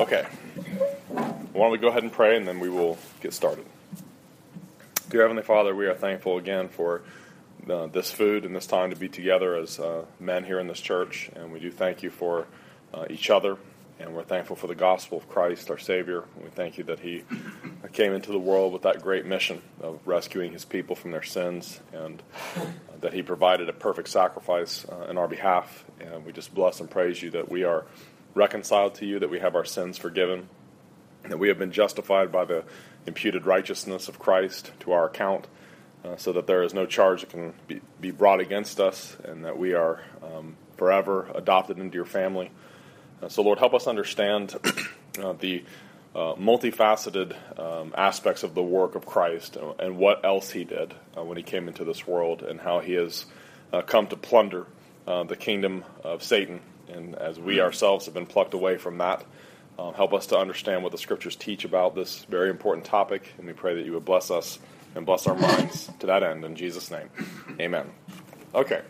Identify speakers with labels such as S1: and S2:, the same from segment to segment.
S1: Okay, why don't we go ahead and pray and then we will get started. Dear Heavenly Father, we are thankful again for this food and this time to be together as men here in this church, and we do thank you for each other, and we're thankful for the gospel of Christ, our Savior. We thank you that He came into the world with that great mission of rescuing His people from their sins, and that He provided a perfect sacrifice in our behalf, and we just bless and praise you that we are reconciled to you, that we have our sins forgiven, that we have been justified by the imputed righteousness of Christ to our account, so that there is no charge that can be brought against us, and that we are forever adopted into your family. So Lord, help us understand the multifaceted aspects of the work of Christ and what else He did when He came into this world, and how He has come to plunder the kingdom of Satan. And as we ourselves have been plucked away from that, help us to understand what the Scriptures teach about this very important topic. And we pray that you would bless us and bless our minds to that end. In Jesus' name, amen. Okay.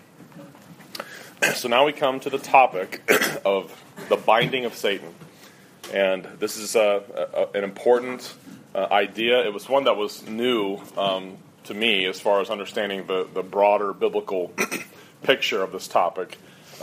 S1: So now we come to the topic of the binding of Satan. And this is an important idea. It was one that was new to me as far as understanding the broader biblical picture of this topic.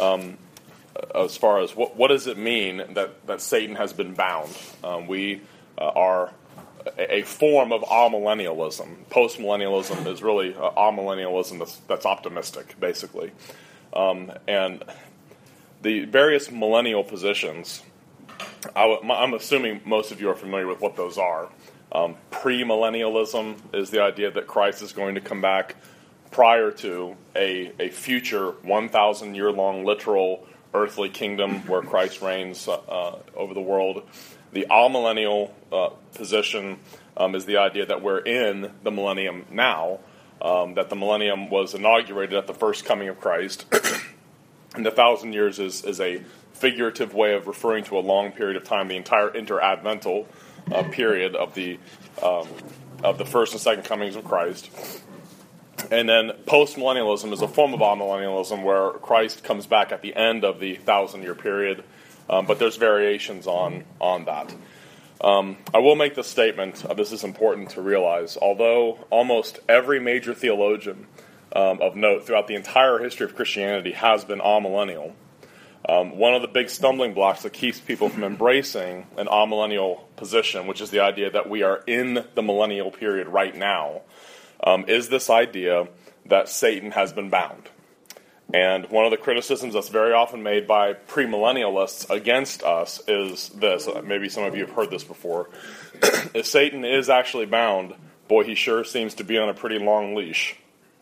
S1: As far as what does it mean that Satan has been bound? We are a form of amillennialism. Postmillennialism is really amillennialism that's optimistic, basically. And the various millennial positions, I'm assuming most of you are familiar with what those are. Premillennialism is the idea that Christ is going to come back prior to a future 1,000-year-long literal earthly kingdom where Christ reigns over the world. The amillennial position is the idea that we're in the millennium now, that the millennium was inaugurated at the first coming of Christ, and the 1,000 years is a figurative way of referring to a long period of time, the entire interadvental period of the first and second comings of Christ. And then post-millennialism is a form of amillennialism where Christ comes back at the end of the 1,000-year period, but there's variations on that. I will make the statement, this is important to realize, although almost every major theologian of note throughout the entire history of Christianity has been amillennial, one of the big stumbling blocks that keeps people from embracing an amillennial position, which is the idea that we are in the millennial period right now, is this idea that Satan has been bound. And one of the criticisms that's very often made by premillennialists against us is this. Maybe some of you have heard this before. If Satan is actually bound, boy, he sure seems to be on a pretty long leash.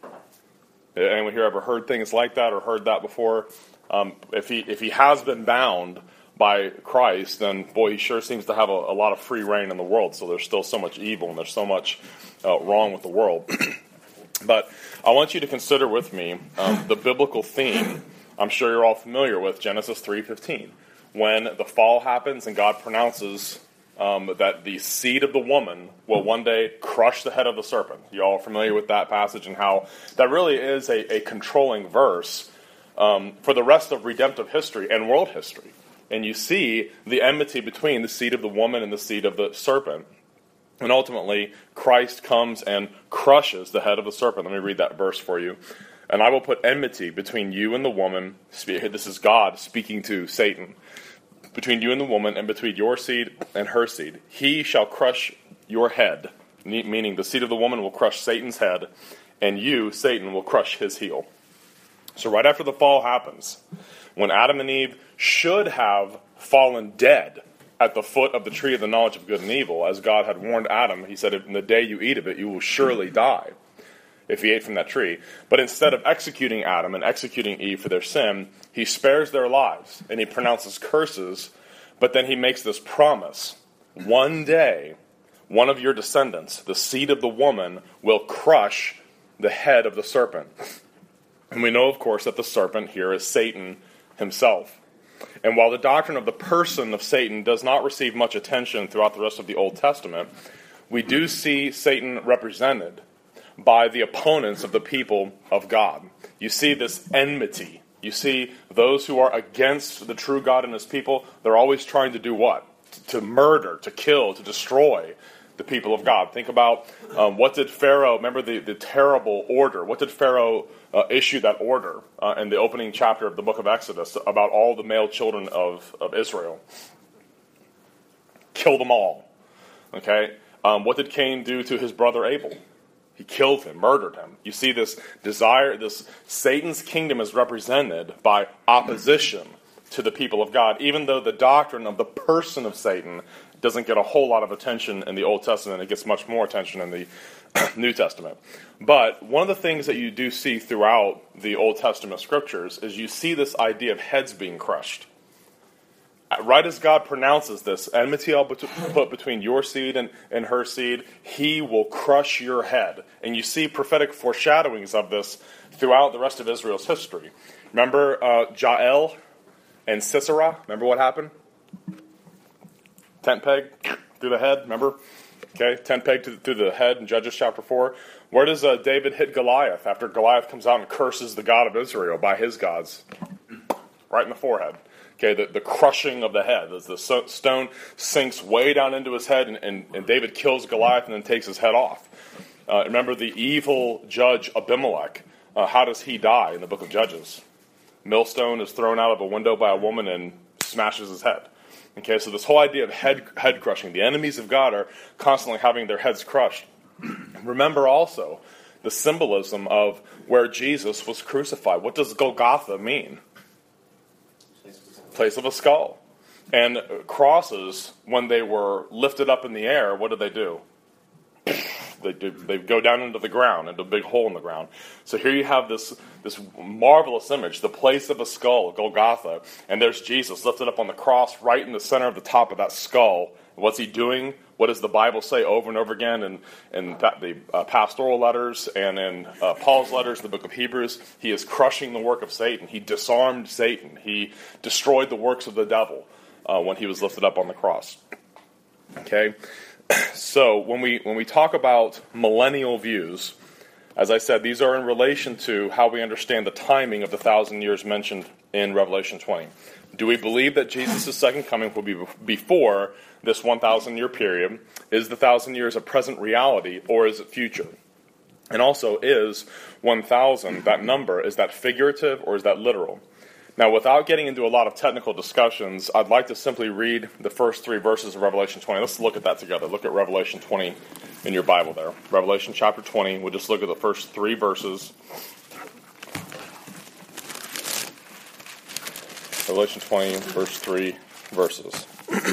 S1: Anyone here ever heard things like that or heard that before? If he has been bound by Christ, then boy, he sure seems to have a lot of free reign in the world. So there's still so much evil and there's so much wrong with the world. But I want you to consider with me the biblical theme. I'm sure you're all familiar with Genesis 3:15, when the fall happens and God pronounces that the seed of the woman will one day crush the head of the serpent. You all are familiar with that passage and how that really is a controlling verse for the rest of redemptive history and world history. And you see the enmity between the seed of the woman and the seed of the serpent. And ultimately, Christ comes and crushes the head of the serpent. Let me read that verse for you. And I will put enmity between you and the woman. This is God speaking to Satan. Between you and the woman, and between your seed and her seed. He shall crush your head. Meaning the seed of the woman will crush Satan's head. And you, Satan, will crush his heel. So right after the fall happens, when Adam and Eve should have fallen dead at the foot of the tree of the knowledge of good and evil, as God had warned Adam, he said, in the day you eat of it, you will surely die if he ate from that tree. But instead of executing Adam and executing Eve for their sin, he spares their lives, and he pronounces curses, but then he makes this promise. One day, one of your descendants, the seed of the woman, will crush the head of the serpent. And we know, of course, that the serpent here is Satan himself. And while the doctrine of the person of Satan does not receive much attention throughout the rest of the Old Testament, we do see Satan represented by the opponents of the people of God. You see this enmity. You see those who are against the true God and his people, they're always trying to do what? to murder, to kill, to destroy the people of God. Think about what did Pharaoh, remember the terrible order, what did Pharaoh issue that order in the opening chapter of the book of Exodus about all the male children of Israel? Kill them all. Okay? What did Cain do to his brother Abel? He killed him, murdered him. You see this desire, this Satan's kingdom is represented by opposition to the people of God, even though the doctrine of the person of Satan doesn't get a whole lot of attention in the Old Testament. It gets much more attention in the New Testament. But one of the things that you do see throughout the Old Testament scriptures is you see this idea of heads being crushed. Right as God pronounces this, enmity I'll put between your seed and her seed, he will crush your head. And you see prophetic foreshadowings of this throughout the rest of Israel's history. Remember Jael and Sisera? Remember what happened? Tent peg through the head, remember? Okay, tent peg through the head in Judges chapter 4. Where does David hit Goliath after Goliath comes out and curses the God of Israel by his gods? Right in the forehead. Okay, the crushing of the head. As the stone sinks way down into his head, and David kills Goliath and then takes his head off. Remember the evil judge Abimelech. How does he die in the book of Judges? Millstone is thrown out of a window by a woman and smashes his head. Okay, so this whole idea of head crushing. The enemies of God are constantly having their heads crushed. Remember also the symbolism of where Jesus was crucified. What does Golgotha mean? Place of a skull. And crosses, when they were lifted up in the air, what did they do? They go down into the ground, into a big hole in the ground. So here you have this marvelous image, the place of a skull, Golgotha, and there's Jesus lifted up on the cross right in the center of the top of that skull. What's he doing? What does the Bible say over and over again in the pastoral letters and in Paul's letters, the book of Hebrews? He is crushing the work of Satan. He disarmed Satan. He destroyed the works of the devil when he was lifted up on the cross. Okay? So when we talk about millennial views, as I said, these are in relation to how we understand the timing of the 1,000 years mentioned in Revelation 20. Do we believe that Jesus' second coming will be before this 1,000-year period? Is the 1,000 years a present reality, or is it future? And also, is 1,000, that number, is that figurative or is that literal? Now, without getting into a lot of technical discussions, I'd like to simply read the first 3 verses of Revelation 20. Let's look at that together. Look at Revelation 20 in your Bible there. Revelation chapter 20, we'll just look at the first 3 verses. Revelation 20, verse 3 verses.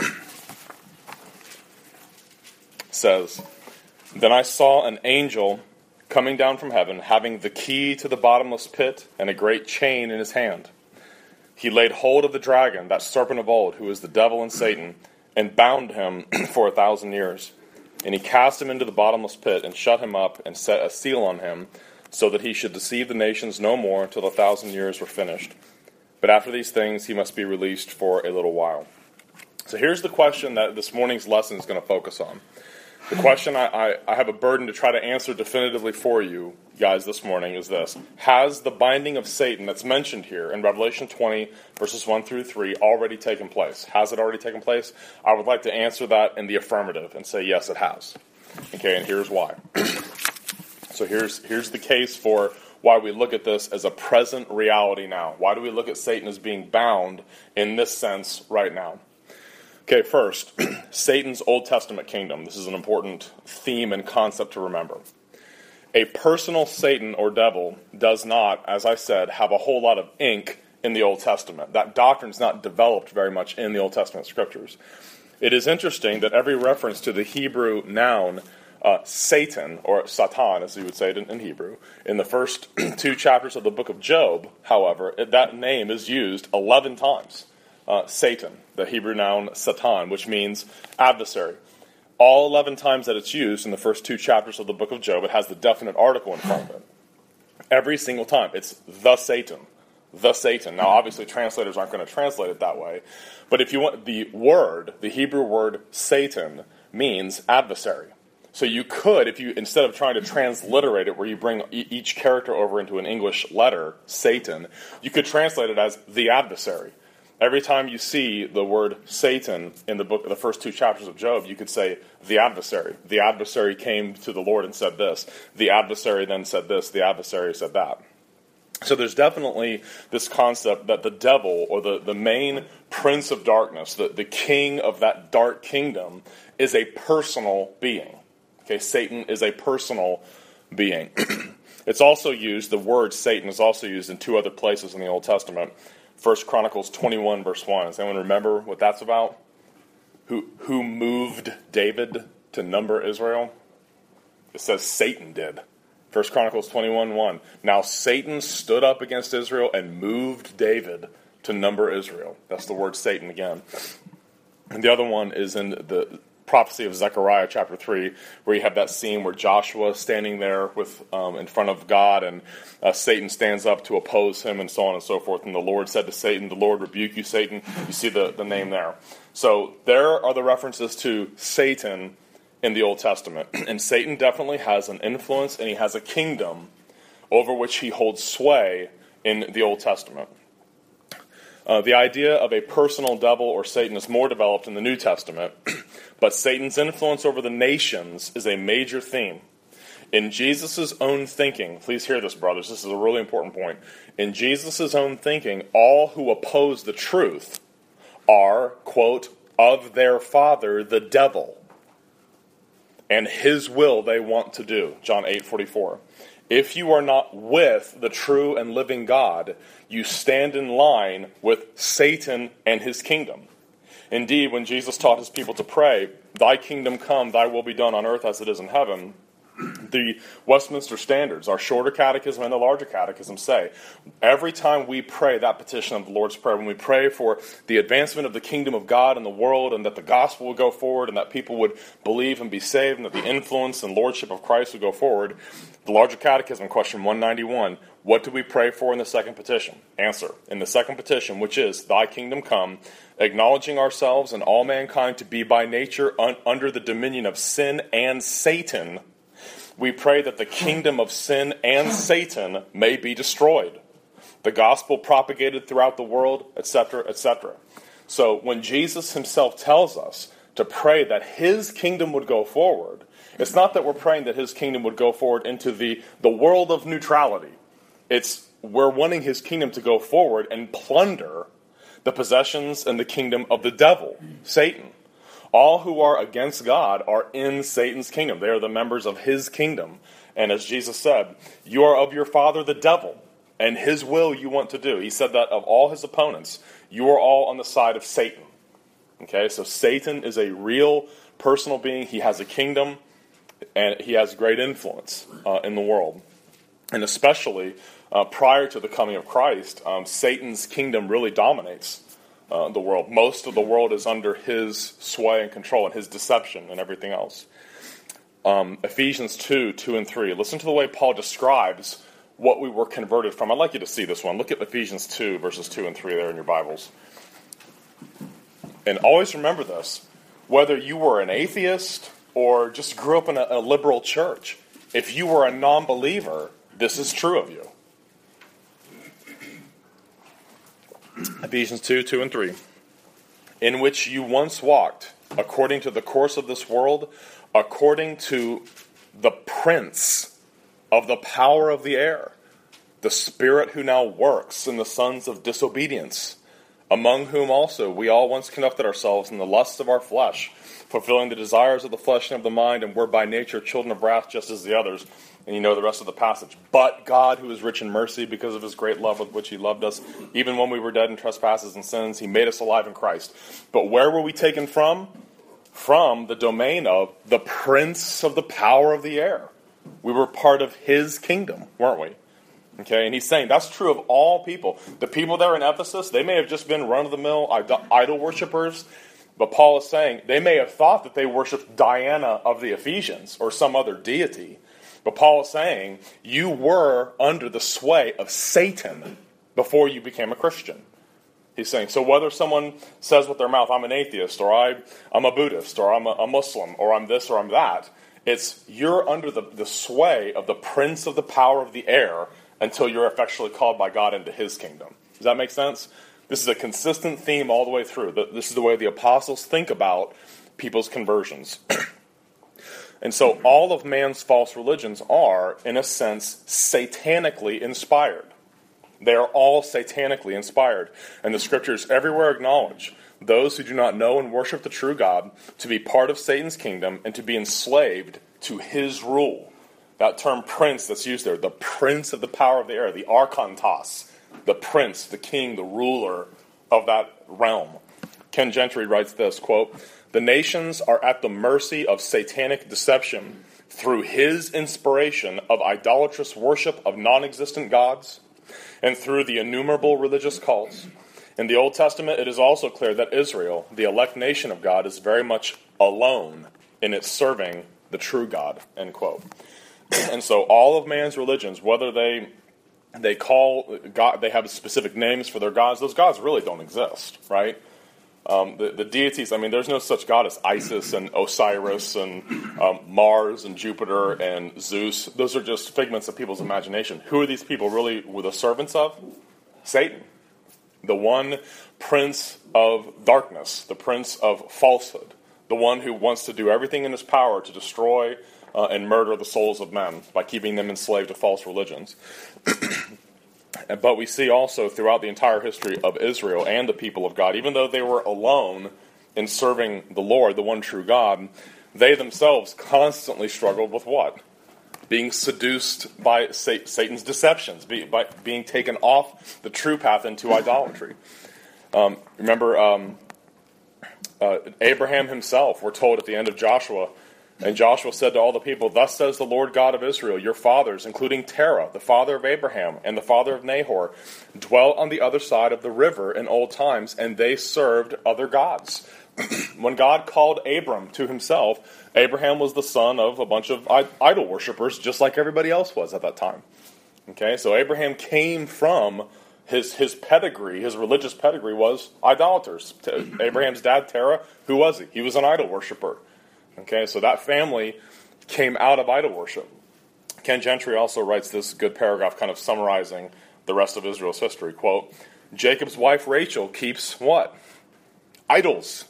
S1: It says, "Then I saw an angel coming down from heaven, having the key to the bottomless pit and a great chain in his hand. He laid hold of the dragon, that serpent of old, who is the devil and Satan, and bound him for 1,000 years. And he cast him into the bottomless pit, and shut him up, and set a seal on him, so that he should deceive the nations no more until the 1,000 years were finished. But after these things, he must be released for a little while." So here's the question that this morning's lesson is going to focus on. The question I have a burden to try to answer definitively for you guys this morning is this. Has the binding of Satan that's mentioned here in Revelation 20, verses 1 through 3, already taken place? Has it already taken place? I would like to answer that in the affirmative and say, yes, it has. Okay, and here's why. So here's the case for why we look at this as a present reality now. Why do we look at Satan as being bound in this sense right now? Okay, first, Satan's Old Testament kingdom. This is an important theme and concept to remember. A personal Satan or devil does not, as I said, have a whole lot of ink in the Old Testament. That doctrine is not developed very much in the Old Testament scriptures. It is interesting that every reference to the Hebrew noun Satan, or Satan, as you would say it in Hebrew, in the first 2 chapters of the book of Job, however, that name is used 11 times. Satan, the Hebrew noun Satan, which means adversary. All 11 times that it's used in the first 2 chapters of the book of Job, it has the definite article in front of it. Every single time, it's the Satan. The Satan. Now, obviously, translators aren't going to translate it that way. But if you want the Hebrew word Satan means adversary. So you could, if you, instead of trying to transliterate it, where you bring each character over into an English letter, Satan, you could translate it as the adversary. Every time you see the word Satan in the first two chapters of Job, you could say the adversary. The adversary came to the Lord and said this. The adversary then said this. The adversary said that. So there's definitely this concept that the devil, or the main prince of darkness, the king of that dark kingdom, is a personal being. Okay, Satan is a personal being. It's also used, the word Satan is also used in two other places in the Old Testament. 1 Chronicles 21, verse 1. Does anyone remember what that's about? Who moved David to number Israel? It says Satan did. 1 Chronicles 21, 1. Now Satan stood up against Israel and moved David to number Israel. That's the word Satan again. And the other one is in the prophecy of Zechariah chapter 3, where you have that scene where Joshua is standing there with in front of God, and Satan stands up to oppose him, and so on and so forth. And the Lord said to Satan, "The Lord rebuke you, Satan." You see the name there. So there are the references to Satan in the Old Testament. And Satan definitely has an influence, and he has a kingdom over which he holds sway in the Old Testament. The idea of a personal devil or Satan is more developed in the New Testament, but Satan's influence over the nations is a major theme. In Jesus' own thinking, please hear this, brothers, this is a really important point. In Jesus' own thinking, all who oppose the truth are, quote, of their father, the devil, and his will they want to do. John 8:44. If you are not with the true and living God, you stand in line with Satan and his kingdom. Indeed, when Jesus taught his people to pray, "Thy kingdom come, thy will be done on earth as it is in heaven," the Westminster Standards, our shorter catechism and the larger catechism, say every time we pray that petition of the Lord's Prayer, when we pray for the advancement of the kingdom of God in the world, and that the gospel would go forward, and that people would believe and be saved, and that the influence and lordship of Christ would go forward, the larger catechism, question 191, what do we pray for in the second petition? Answer, in the second petition, which is, "Thy kingdom come," acknowledging ourselves and all mankind to be by nature under the dominion of sin and Satan, we pray that the kingdom of sin and Satan may be destroyed, the gospel propagated throughout the world, etc., etc. So when Jesus himself tells us to pray that his kingdom would go forward, it's not that we're praying that his kingdom would go forward into the world of neutrality. It's we're wanting his kingdom to go forward and plunder the possessions and the kingdom of the devil, Satan. All who are against God are in Satan's kingdom. They are the members of his kingdom. And as Jesus said, you are of your father the devil, and his will you want to do. He said that of all his opponents, you are all on the side of Satan. Okay, so Satan is a real personal being. He has a kingdom, and he has great influence in the world. And especially prior to the coming of Christ, Satan's kingdom really dominates the world. Most of the world is under his sway and control and his deception and everything else. Ephesians 2 and 3. Listen to the way Paul describes what we were converted from. I'd like you to see this one. Look at Ephesians 2, verses 2 and 3 there in your Bibles. And always remember this. Whether you were an atheist or just grew up in a liberal church, if you were a non-believer, this is true of you. Ephesians 2 and 3. In which you once walked, according to the course of this world, according to the prince of the power of the air, the spirit who now works in the sons of disobedience, among whom also we all once conducted ourselves in the lusts of our flesh, fulfilling the desires of the flesh and of the mind, and were by nature children of wrath just as the others. And you know the rest of the passage. But God, who is rich in mercy, because of his great love with which he loved us, even when we were dead in trespasses and sins, he made us alive in Christ. But where were we taken from? From the domain of the prince of the power of the air. We were part of his kingdom, weren't we? Okay, and he's saying that's true of all people. The people there in Ephesus, they may have just been run-of-the-mill idol worshippers, but Paul is saying they may have thought that they worshipped Diana of the Ephesians or some other deity. But Paul is saying, you were under the sway of Satan before you became a Christian. He's saying, so whether someone says with their mouth, I'm an atheist, or I'm a Buddhist, or I'm a Muslim, or I'm this, or I'm that, it's you're under the sway of the prince of the power of the air until you're effectually called by God into his kingdom. Does that make sense? This is a consistent theme all the way through. This is the way the apostles think about people's conversions. And so all of man's false religions are, in a sense, satanically inspired. They are all satanically inspired. And the scriptures everywhere acknowledge those who do not know and worship the true God to be part of Satan's kingdom and to be enslaved to his rule. That term prince that's used there, the prince of the power of the air, the archontos, the prince, the king, the ruler of that realm. Ken Gentry writes this, quote, "The nations are at the mercy of satanic deception through his inspiration of idolatrous worship of non-existent gods and through the innumerable religious cults. In the Old Testament, it is also clear that Israel, the elect nation of God, is very much alone in its serving the true God," end quote. And so all of man's religions, whether they call God, they have specific names for their gods, those gods really don't exist, right? The deities, I mean, there's no such god as Isis and Osiris and Mars and Jupiter and Zeus. Those are just figments of people's imagination. Who are these people really were the servants of? Satan, the one prince of darkness, the prince of falsehood, the one who wants to do everything in his power to destroy and murder the souls of men by keeping them enslaved to false religions. But we see also throughout the entire history of Israel and the people of God, even though they were alone in serving the Lord, the one true God, they themselves constantly struggled with what? Being seduced by Satan's deceptions, by being taken off the true path into idolatry. Remember Abraham himself, we're told at the end of Joshua, and Joshua said to all the people, "Thus says the Lord God of Israel, your fathers, including Terah, the father of Abraham, and the father of Nahor, dwelt on the other side of the river in old times, and they served other gods." When God called Abram to himself, Abraham was the son of a bunch of idol worshippers, just like everybody else was at that time. Okay, so Abraham came from his pedigree, his religious pedigree was idolaters. Abraham's dad, Terah, who was he? He was an idol worshiper. Okay, so that family came out of idol worship. Ken Gentry also writes this good paragraph kind of summarizing the rest of Israel's history. Quote, "Jacob's wife Rachel keeps what? Idols.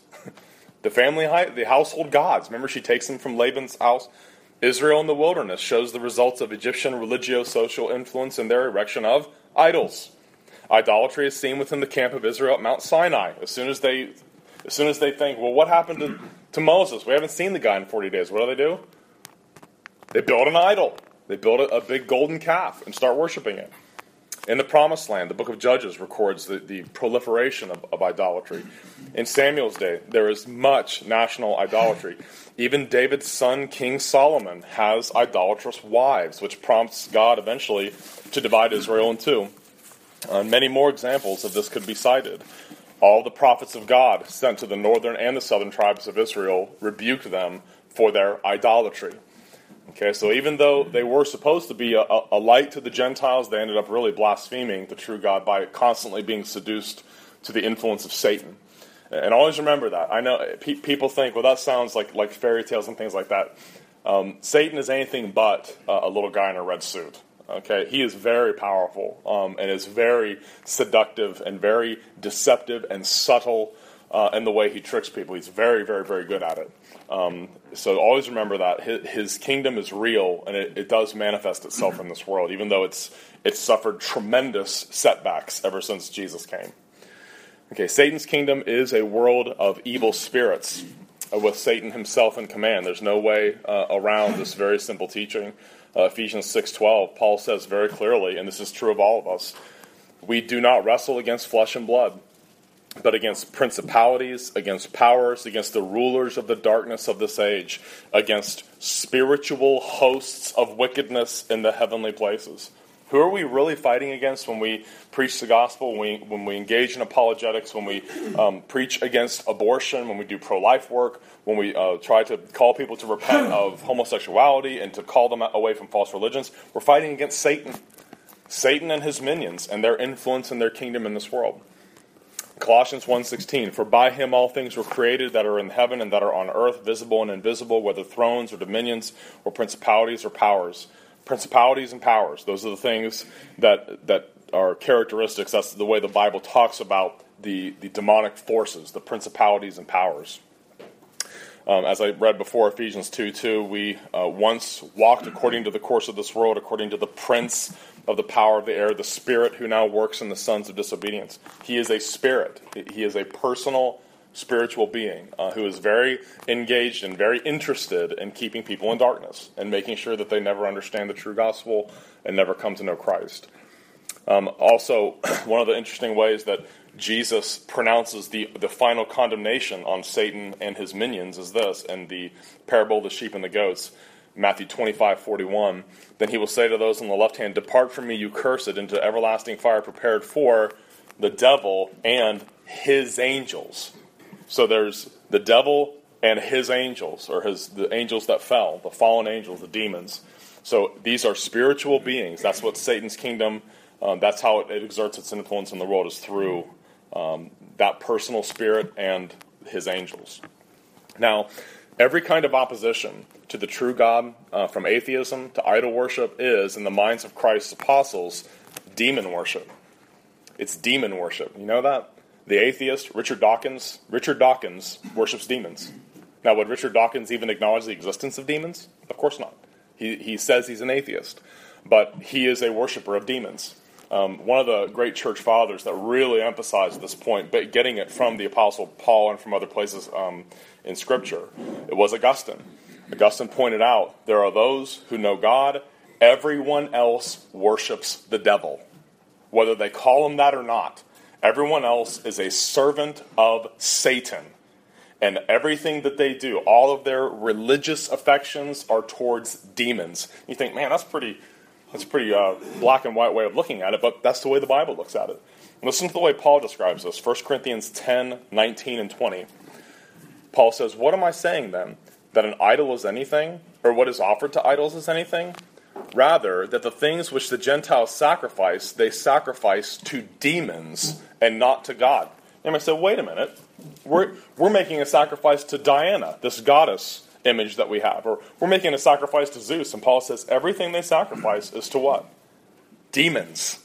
S1: The household gods. Remember, she takes them from Laban's house. Israel in the wilderness shows the results of Egyptian religio-social influence in their erection of idols. Idolatry is seen within the camp of Israel at Mount Sinai. As soon as they think, well, what happened to Moses? We haven't seen the guy in 40 days. What do? They build an idol. They build a big golden calf and start worshiping it. In the Promised Land, the book of Judges records the proliferation of idolatry. In Samuel's day, there is much national idolatry. Even David's son, King Solomon, has idolatrous wives, which prompts God eventually to divide Israel in two. Many more examples of this could be cited. All the prophets of God sent to the northern and the southern tribes of Israel rebuked them for their idolatry. Okay, so even though they were supposed to be a light to the Gentiles, they ended up really blaspheming the true God by constantly being seduced to the influence of Satan. And always remember that. I know people think, well, that sounds like fairy tales and things like that. Satan is anything but a little guy in a red suit. Okay, he is very powerful and is very seductive and very deceptive and subtle in the way he tricks people. He's very, very, very good at it. So always remember that his kingdom is real and it does manifest itself in this world, even though it's suffered tremendous setbacks ever since Jesus came. Okay, Satan's kingdom is a world of evil spirits with Satan himself in command. There's no way around this very simple teaching. Ephesians 6:12, Paul says very clearly, and this is true of all of us, we do not wrestle against flesh and blood, but against principalities, against powers, against the rulers of the darkness of this age, against spiritual hosts of wickedness in the heavenly places. Who are we really fighting against when we preach the gospel, when we engage in apologetics, when we preach against abortion, when we do pro-life work, when we try to call people to repent of homosexuality and to call them away from false religions? We're fighting against Satan. Satan and his minions and their influence and their kingdom in this world. Colossians 1:16, for by him all things were created that are in heaven and that are on earth, visible and invisible, whether thrones or dominions or principalities or powers. Principalities and powers, those are the things that are characteristics. That's the way the Bible talks about the demonic forces, the principalities and powers. As I read before, Ephesians 2:2, we once walked according to the course of this world, according to the prince of the power of the air, the spirit who now works in the sons of disobedience. He is a spirit. He is a personal spiritual being who is very engaged and very interested in keeping people in darkness and making sure that they never understand the true gospel and never come to know Christ. Also, one of the interesting ways that Jesus pronounces the final condemnation on Satan and his minions is this, in the parable of the sheep and the goats, Matthew 25:41. Then he will say to those on the left hand, "Depart from me, you cursed, into everlasting fire prepared for the devil and his angels." So there's the devil and his angels, or the angels that fell, the fallen angels, the demons. So these are spiritual beings. That's what Satan's kingdom, that's how it exerts its influence in the world, is through that personal spirit and his angels. Now, every kind of opposition to the true God, from atheism to idol worship, is, in the minds of Christ's apostles, demon worship. It's demon worship. You know that? The atheist, Richard Dawkins worships demons. Now, would Richard Dawkins even acknowledge the existence of demons? Of course not. He says he's an atheist, but he is a worshiper of demons. One of the great church fathers that really emphasized this point, but getting it from the Apostle Paul and from other places in Scripture, it was Augustine. Augustine pointed out, there are those who know God, everyone else worships the devil. Whether they call him that or not, everyone else is a servant of Satan. And everything that they do, all of their religious affections are towards demons. You think, man, that's pretty black and white way of looking at it, but that's the way the Bible looks at it. Listen to the way Paul describes this. 1 Corinthians 10, 19, and 20. Paul says, "What am I saying then? That an idol is anything? Or what is offered to idols is anything? Rather, that the things which the Gentiles sacrifice, they sacrifice to demons and not to God." And I said, wait a minute. We're making a sacrifice to Diana, this goddess image that we have. Or we're making a sacrifice to Zeus. And Paul says everything they sacrifice is to what? Demons.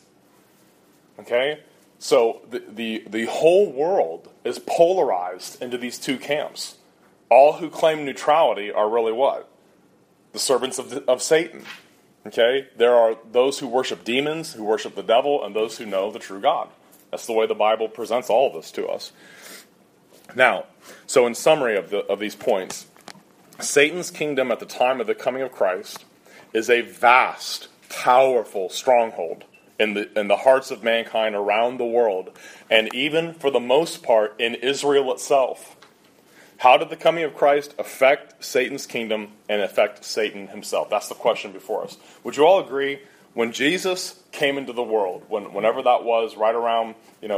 S1: Okay? So the whole world is polarized into these two camps. All who claim neutrality are really what? The servants of Satan. Okay? There are those who worship demons, who worship the devil, and those who know the true God. That's the way the Bible presents all of this to us. Now, so in summary of these points, Satan's kingdom at the time of the coming of Christ is a vast, powerful stronghold in the hearts of mankind around the world, and even for the most part in Israel itself. How did the coming of Christ affect Satan's kingdom and affect Satan himself? That's the question before us. Would you all agree, when Jesus came into the world, whenever that was, right around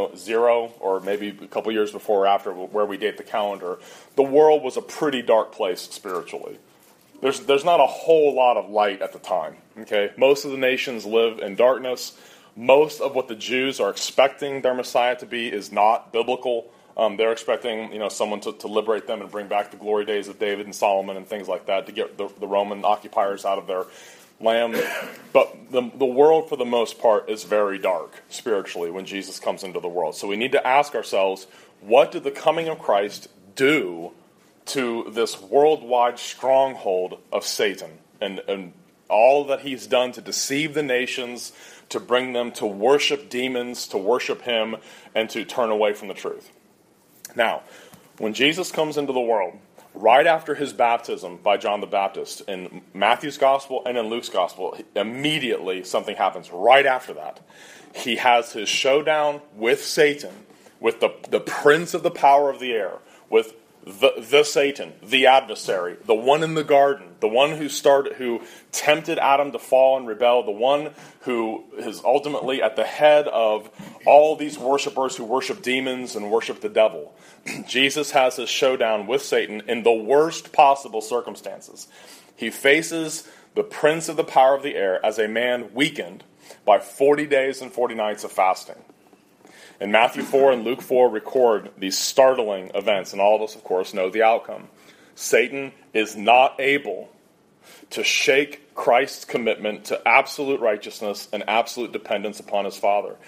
S1: 0, or maybe a couple years before or after, where we date the calendar, the world was a pretty dark place spiritually. There's not a whole lot of light at the time. Okay, most of the nations live in darkness. Most of what the Jews are expecting their Messiah to be is not biblical. They're expecting someone to liberate them and bring back the glory days of David and Solomon and things like that, to get the Roman occupiers out of their land. But the world, for the most part, is very dark spiritually when Jesus comes into the world. So we need to ask ourselves, what did the coming of Christ do to this worldwide stronghold of Satan and all that he's done to deceive the nations, to bring them to worship demons, to worship him, and to turn away from the truth? Now, when Jesus comes into the world, right after his baptism by John the Baptist, in Matthew's gospel and in Luke's gospel, immediately something happens right after that. He has his showdown with Satan, with the prince of the power of the air, with the Satan, the adversary, the one in the garden, the one who tempted Adam to fall and rebel, the one who is ultimately at the head of all these worshipers who worship demons and worship the devil. Jesus has his showdown with Satan in the worst possible circumstances. He faces the prince of the power of the air as a man weakened by 40 days and 40 nights of fasting. And Matthew 4 and Luke 4 record these startling events, and all of us, of course, know the outcome. Satan is not able to shake Christ's commitment to absolute righteousness and absolute dependence upon his Father.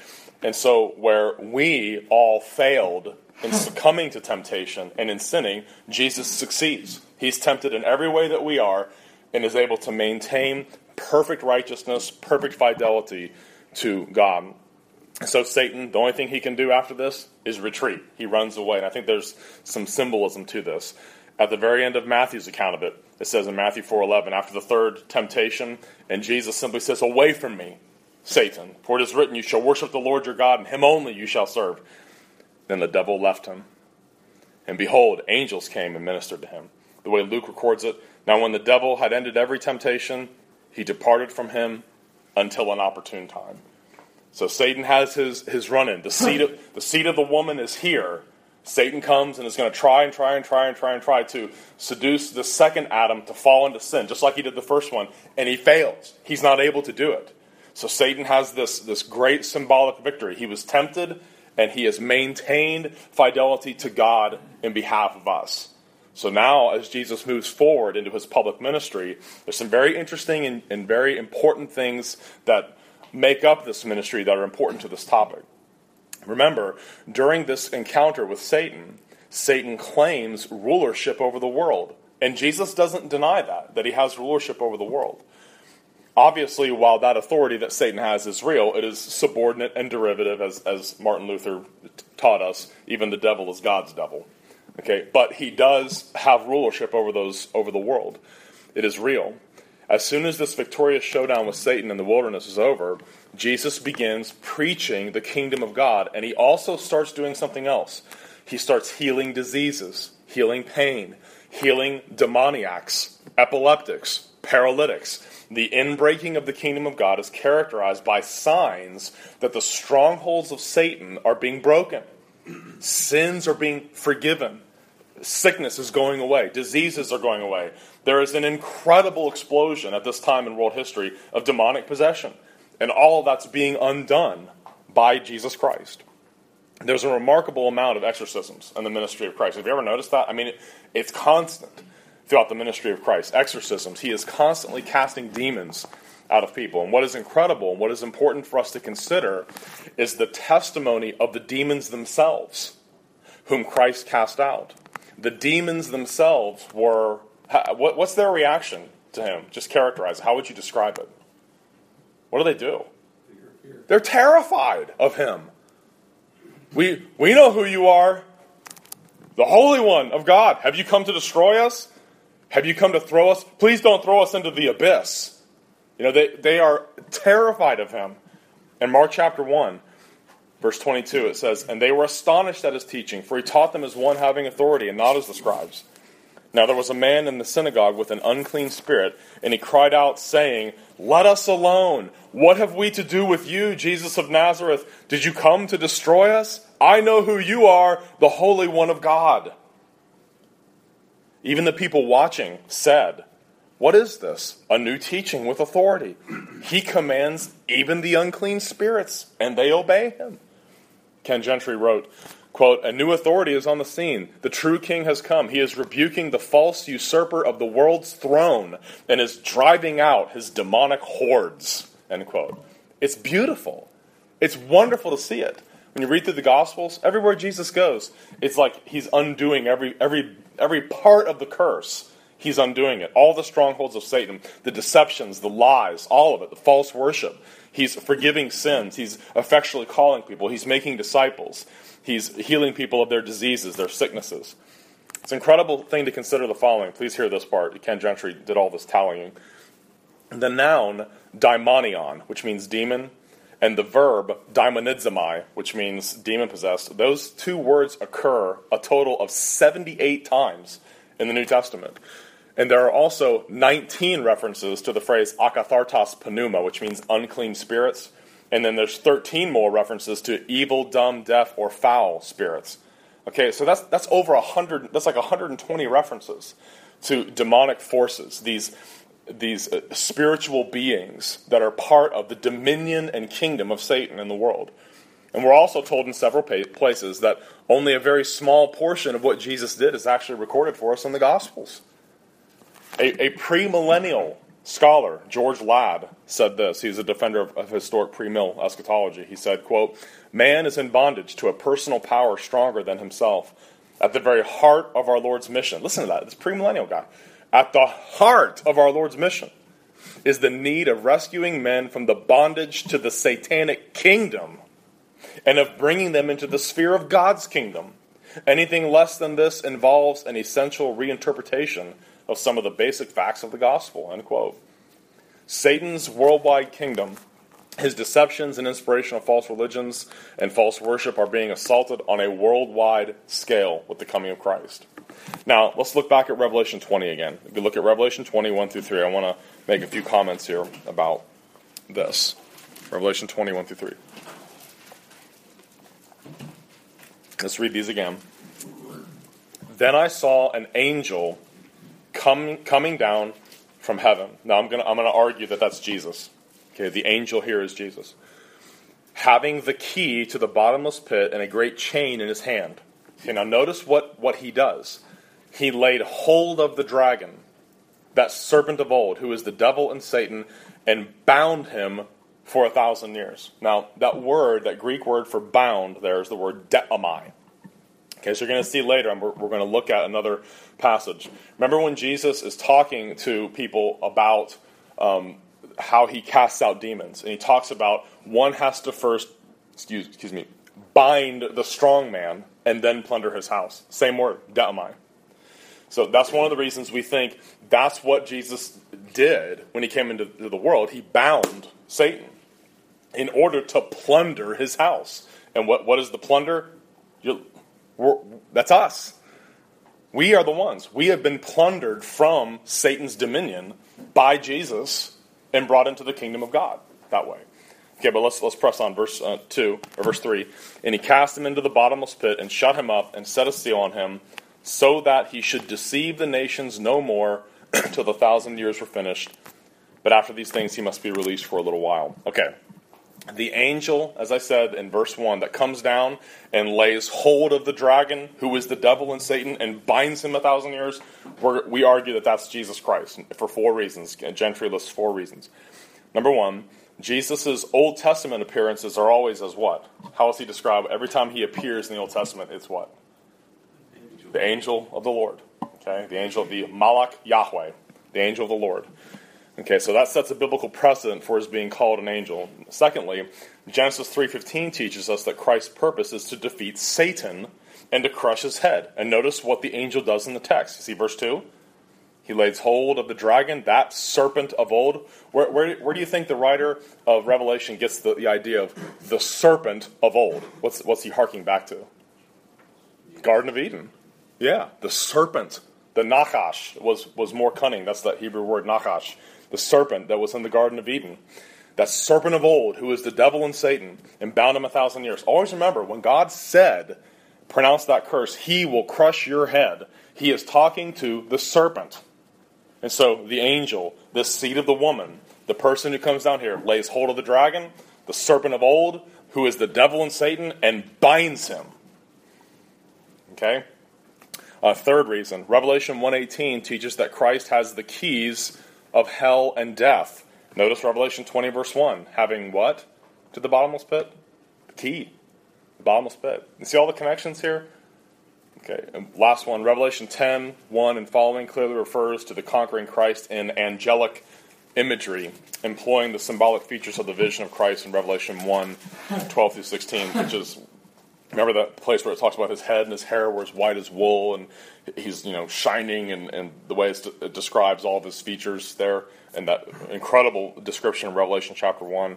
S1: And so where we all failed in succumbing to temptation and in sinning, Jesus succeeds. He's tempted in every way that we are and is able to maintain perfect righteousness, perfect fidelity to God. So Satan, the only thing he can do after this is retreat. He runs away. And I think there's some symbolism to this. At the very end of Matthew's account of it, it says in Matthew 4:11, after the third temptation, and Jesus simply says, "Away from me, Satan, for it is written, you shall worship the Lord your God, and him only you shall serve." Then the devil left him. And behold, angels came and ministered to him. The way Luke records it, now when the devil had ended every temptation, he departed from him until an opportune time. So Satan has his run-in. The seed of the woman is here. Satan comes and is going to try to seduce the second Adam to fall into sin, just like he did the first one, and he fails. He's not able to do it. So Satan has this great symbolic victory. He was tempted, and he has maintained fidelity to God in behalf of us. So now, as Jesus moves forward into his public ministry, there's some very interesting and very important things that make up this ministry that are important to this topic. Remember, during this encounter with Satan, Satan claims rulership over the world. And Jesus doesn't deny that he has rulership over the world. Obviously, while that authority that Satan has is real, it is subordinate and derivative, as Martin Luther taught us. Even the devil is God's devil. Okay, but he does have rulership over the world. It is real. As soon as this victorious showdown with Satan in the wilderness is over, Jesus begins preaching the kingdom of God, and he also starts doing something else. He starts healing diseases, healing pain, healing demoniacs, epileptics, paralytics. The inbreaking of the kingdom of God is characterized by signs that the strongholds of Satan are being broken. Sins are being forgiven. Sickness is going away. Diseases are going away. There is an incredible explosion at this time in world history of demonic possession. And all of that's being undone by Jesus Christ. There's a remarkable amount of exorcisms in the ministry of Christ. Have you ever noticed that? I mean, it's constant throughout the ministry of Christ. Exorcisms. He is constantly casting demons out of people. And what is incredible and what is important for us to consider is the testimony of the demons themselves, whom Christ cast out. The demons themselves were... What's their reaction to him? Just characterize it. How would you describe it? What do they do? They're terrified of him. We know who you are. The Holy One of God. Have you come to destroy us? Have you come to throw us? Please don't throw us into the abyss. You know, they are terrified of him. In Mark chapter 1, verse 22, it says, "And they were astonished at his teaching, for he taught them as one having authority, and not as the scribes. Now there was a man in the synagogue with an unclean spirit, and he cried out, saying, 'Let us alone. What have we to do with you, Jesus of Nazareth? Did you come to destroy us? I know who you are, the Holy One of God.' Even the people watching said, 'What is this? A new teaching with authority. He commands even the unclean spirits, and they obey him.'" Ken Gentry wrote, quote, "A new authority is on the scene. The true king has come. He is rebuking the false usurper of the world's throne and is driving out his demonic hordes," end quote. It's beautiful. It's wonderful to see it. When you read through the Gospels, everywhere Jesus goes, it's like he's undoing every part of the curse. He's undoing it. All the strongholds of Satan, the deceptions, the lies, all of it, the false worship. He's forgiving sins. He's effectually calling people. He's making disciples. He's healing people of their diseases, their sicknesses. It's an incredible thing to consider the following. Please hear this part. Ken Gentry did all this tallying. The noun daimonion, which means demon, and the verb daimonizomai, which means demon-possessed, those two words occur a total of 78 times in the New Testament. And there are also 19 references to the phrase akathartos pneuma, which means unclean spirits. And then there's 13 more references to evil, dumb, deaf, or foul spirits. Okay, so that's over 100. That's like 120 references to demonic forces. These spiritual beings that are part of the dominion and kingdom of Satan in the world. And we're also told in several places that only a very small portion of what Jesus did is actually recorded for us in the Gospels. A premillennial scholar, George Ladd, said this. He's a defender of historic premill eschatology. He said, quote, Man is in bondage to a personal power stronger than himself. At the very heart of our Lord's mission, listen to that, this premillennial guy. At the heart of our Lord's mission is the need of rescuing men from the bondage to the satanic kingdom and of bringing them into the sphere of God's kingdom. Anything less than this involves an essential reinterpretation of some of the basic facts of the gospel, end quote. Satan's worldwide kingdom, his deceptions and inspiration of false religions and false worship are being assaulted on a worldwide scale with the coming of Christ. Now, let's look back at Revelation 20 again. If you look at Revelation 20, 1 through 3, I want to make a few comments here about this. Revelation 20, 1 through 3. Let's read these again. Then I saw an angel coming down from heaven. Now I'm gonna argue that that's Jesus. Okay, the angel here is Jesus, having the key to the bottomless pit and a great chain in his hand. Okay, now notice what he does. He laid hold of the dragon, that serpent of old, who is the devil and Satan, and bound him for 1,000 years. Now, that word, that Greek word for bound there is the word deamai. Okay, so you're going to see later, and we're going to look at another passage. Remember when Jesus is talking to people about how he casts out demons, and he talks about one has to first, bind the strong man and then plunder his house. Same word, deamai. So that's one of the reasons we think that's what Jesus did when he came into the world. He bound Satan in order to plunder his house. And what is the plunder? That's us. We are the ones. We have been plundered from Satan's dominion by Jesus and brought into the kingdom of God that way. Okay, but let's press on verse 3. And he cast him into the bottomless pit and shut him up and set a seal on him, so that he should deceive the nations no more till the 1,000 years were finished. But after these things he must be released for a little while. Okay. The angel, as I said in verse 1, that comes down and lays hold of the dragon, who is the devil and Satan, and binds him 1,000 years, we argue that that's Jesus Christ for 4 reasons. Gentry lists 4 reasons. Number 1, Jesus' Old Testament appearances are always as what? How is he described? Every time he appears in the Old Testament, it's what? The angel of the Lord. Okay, the angel of the Malach Yahweh, the angel of the Lord. Okay, so that sets a biblical precedent for his being called an angel. Secondly, Genesis 3:15 teaches us that Christ's purpose is to defeat Satan and to crush his head. And notice what the angel does in the text. You see verse 2? He lays hold of the dragon, that serpent of old. Where do you think the writer of Revelation gets the idea of the serpent of old? What's he harking back to? Garden of Eden. Yeah, the serpent. The Nachash was more cunning. That's the Hebrew word Nachash. The serpent that was in the Garden of Eden. That serpent of old, who is the devil and Satan, and bound him 1,000 years. Always remember, when God said, pronounce that curse, he will crush your head, he is talking to the serpent. And so the angel, this seed of the woman, the person who comes down here, lays hold of the dragon, the serpent of old, who is the devil and Satan, and binds him. Okay? Third reason, Revelation 1:18 teaches that Christ has the keys of hell and death. Notice Revelation 20 verse 1, having what to the bottomless pit? The key. The bottomless pit. You see all the connections here? Okay, and last one, Revelation 10:1 and following clearly refers to the conquering Christ in angelic imagery, employing the symbolic features of the vision of Christ in Revelation 1:12-16, which is, remember that place where it talks about his head and his hair were as white as wool, and he's shining, and the way it describes all of his features there, and that incredible description in Revelation chapter 1.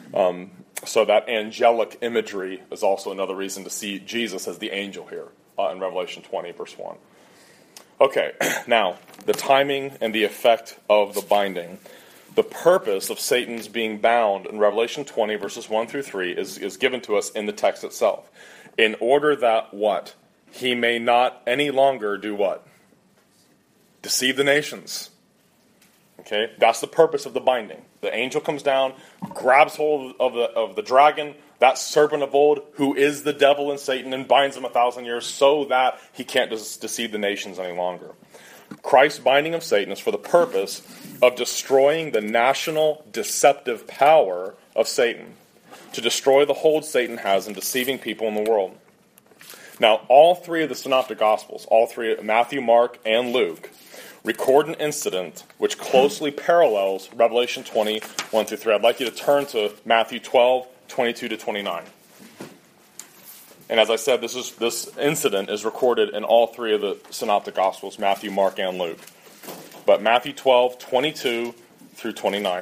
S1: So that angelic imagery is also another reason to see Jesus as the angel here in Revelation 20 verse 1. Okay, now the timing and the effect of the binding. The purpose of Satan's being bound in Revelation 20 verses 1 through 3 is given to us in the text itself. In order that what? He may not any longer do what? Deceive the nations. Okay, that's the purpose of the binding. The angel comes down, grabs hold of the dragon, that serpent of old, who is the devil and Satan, and binds him 1,000 years so that he can't deceive the nations any longer. Christ's binding of Satan is for the purpose of destroying the national deceptive power of Satan. to destroy the hold Satan has in deceiving people in the world. Now, all three of the Synoptic Gospels, all three, Matthew, Mark, and Luke, record an incident which closely parallels Revelation 20, 1 through 3. I'd like you to turn to Matthew 12, 22 to 29. And as I said, this incident is recorded in all three of the Synoptic Gospels, Matthew, Mark, and Luke. But Matthew 12, 22 through 29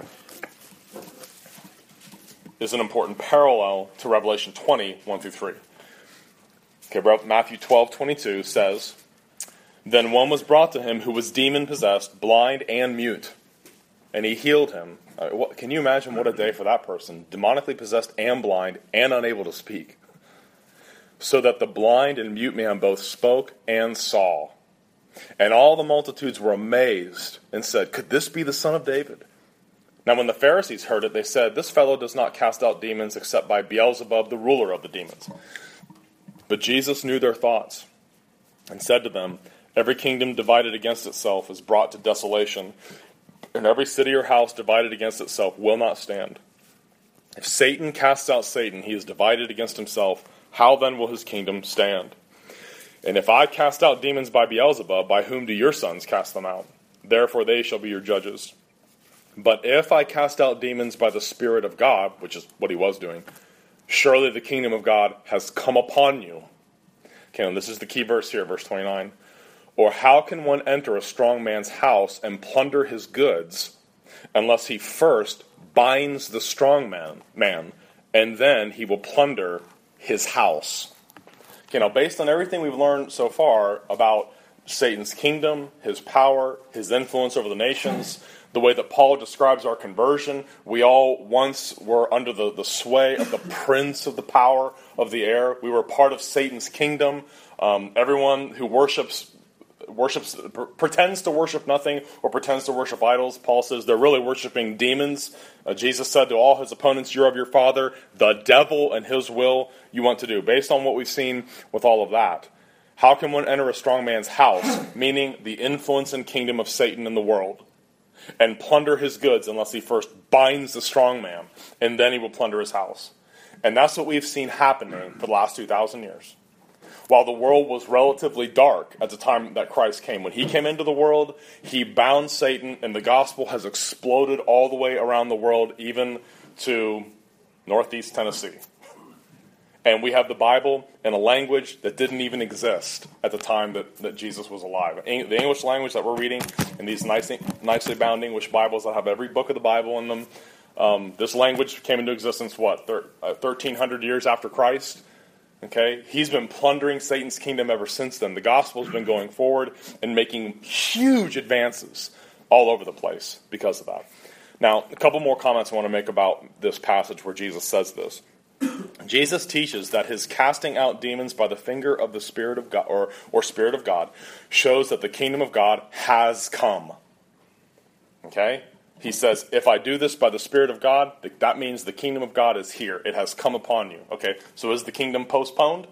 S1: is an important parallel to Revelation 20, 1 through 3. Okay, Matthew 12, 22 says, "Then one was brought to him who was demon-possessed, blind and mute, and he healed him." Can you imagine what a day for that person? Demonically possessed and blind and unable to speak. "So that the blind and mute man both spoke and saw. And all the multitudes were amazed and said, 'Could this be the Son of David?' Now when the Pharisees heard it, they said, 'This fellow does not cast out demons except by Beelzebub, the ruler of the demons.' But Jesus knew their thoughts and said to them, 'Every kingdom divided against itself is brought to desolation, and every city or house divided against itself will not stand. If Satan casts out Satan, he is divided against himself. How then will his kingdom stand? And if I cast out demons by Beelzebub, by whom do your sons cast them out? Therefore they shall be your judges. But if I cast out demons by the Spirit of God,'" which is what he was doing, "surely the kingdom of God has come upon you." Okay, and this is the key verse here, verse 29. "Or how can one enter a strong man's house and plunder his goods, unless he first binds the strong man, and then he will plunder his house?" Okay, now based on everything we've learned so far about Satan's kingdom, his power, his influence over the nations, the way that Paul describes our conversion, we all once were under the sway of the prince of the power of the air. We were part of Satan's kingdom. Everyone who pretends to worship nothing or pretends to worship idols, Paul says they're really worshiping demons. Jesus said to all his opponents, "You're of your father, the devil, and his will you want to do." Based on what we've seen with all of that, how can one enter a strong man's house, meaning the influence and kingdom of Satan in the world, and plunder his goods unless he first binds the strong man, and then he will plunder his house? And that's what we've seen happening for the last 2,000 years. While the world was relatively dark at the time that Christ came, when he came into the world, he bound Satan, and the gospel has exploded all the way around the world, even to Northeast Tennessee. And we have the Bible in a language that didn't even exist at the time that Jesus was alive. The English language that we're reading in these nicely bound English Bibles that have every book of the Bible in them, this language came into existence, 1,300 years after Christ? Okay, he's been plundering Satan's kingdom ever since then. The gospel's been going forward and making huge advances all over the place because of that. Now, a couple more comments I want to make about this passage where Jesus says this. Jesus teaches that his casting out demons by the finger of the Spirit of God, or Spirit of God, shows that the kingdom of God has come. Okay? He says, if I do this by the Spirit of God, that means the kingdom of God is here. It has come upon you. Okay, so is the kingdom postponed?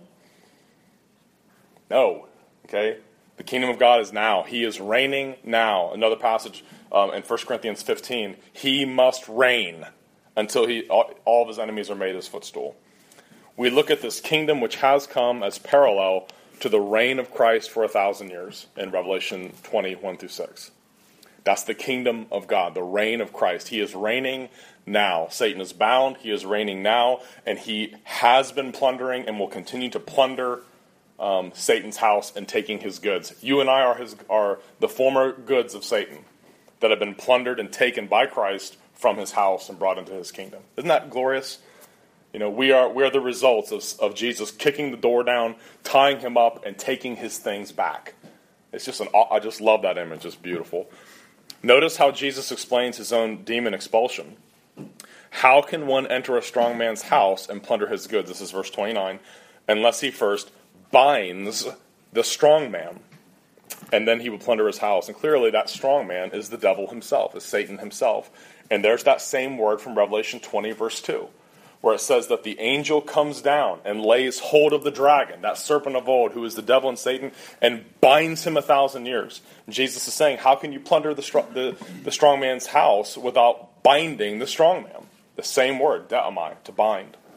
S1: No. Okay, the kingdom of God is now. He is reigning now. Another passage in 1 Corinthians 15, he must reign until all of his enemies are made his footstool. We look at this kingdom which has come as parallel to the reign of Christ for 1,000 years in Revelation 20, 1 through 6. That's the kingdom of God, the reign of Christ. He is reigning now. Satan is bound. He is reigning now. And he has been plundering and will continue to plunder Satan's house and taking his goods. You and I are the former goods of Satan that have been plundered and taken by Christ from his house and brought into his kingdom. Isn't that glorious? You know, we are the results of Jesus kicking the door down, tying him up, and taking his things back. It's just I just love that image. It's beautiful. Notice how Jesus explains his own demon expulsion. How can one enter a strong man's house and plunder his goods? This is verse 29. Unless he first binds the strong man, and then he will plunder his house. And clearly that strong man is the devil himself, is Satan himself. And there's that same word from Revelation 20, verse 2, where it says that the angel comes down and lays hold of the dragon, that serpent of old, who is the devil and Satan, and binds him 1,000 years. And Jesus is saying, how can you plunder the strong man's house without binding the strong man? The same word, daamai, to bind.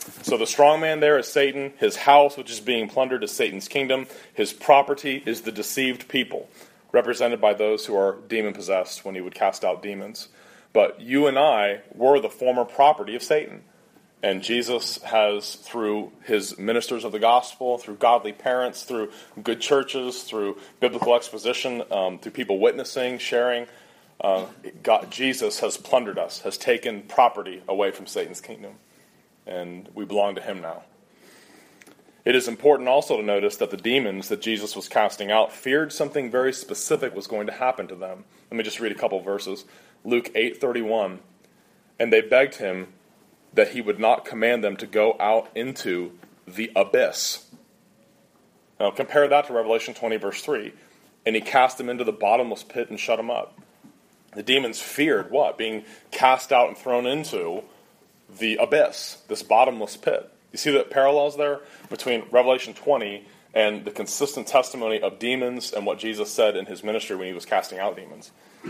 S1: So the strong man there is Satan. His house, which is being plundered, is Satan's kingdom. His property is the deceived people, represented by those who are demon-possessed when he would cast out demons. But you and I were the former property of Satan. And Jesus has, through his ministers of the gospel, through godly parents, through good churches, through biblical exposition, through people witnessing, sharing, Jesus has plundered us, has taken property away from Satan's kingdom. And we belong to him now. It is important also to notice that the demons that Jesus was casting out feared something very specific was going to happen to them. Let me just read a couple of verses. Luke 8:31. And they begged him that he would not command them to go out into the abyss. Now compare that to Revelation 20, verse 3. And he cast them into the bottomless pit and shut them up. The demons feared what? Being cast out and thrown into the abyss, this bottomless pit. You see the parallels there between Revelation 20 and the consistent testimony of demons and what Jesus said in his ministry when he was casting out demons.